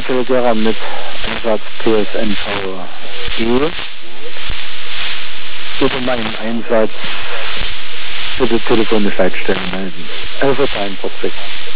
Generalsekretär mit Einsatz PSNVE. Bitte meinen Einsatz bitte telefonisch Leitstellen melden. 11:43 Uhr.